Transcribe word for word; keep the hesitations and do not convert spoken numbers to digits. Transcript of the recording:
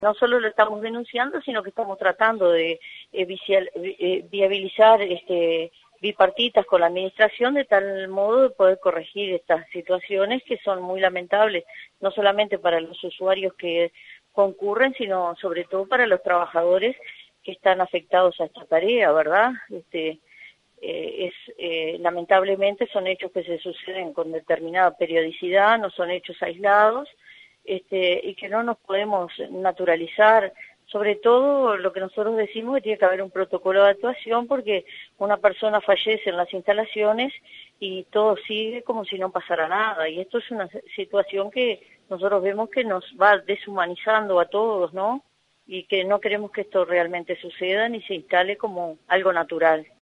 No solo lo estamos denunciando, sino que estamos tratando de eh, vicial, eh, viabilizar este, bipartitas con la administración de tal modo de poder corregir estas situaciones que son muy lamentables, no solamente para los usuarios que concurren, sino sobre todo para los trabajadores que están afectados a esta tarea, ¿verdad? Este, eh, es eh, lamentablemente son hechos que se suceden con determinada periodicidad, no son hechos aislados. Este, y que no nos podemos naturalizar, sobre todo lo que nosotros decimos que tiene que haber un protocolo de actuación porque una persona fallece en las instalaciones y todo sigue como si no pasara nada, y esto es una situación que nosotros vemos que nos va deshumanizando a todos, ¿no? Y que no queremos que esto realmente suceda ni se instale como algo natural.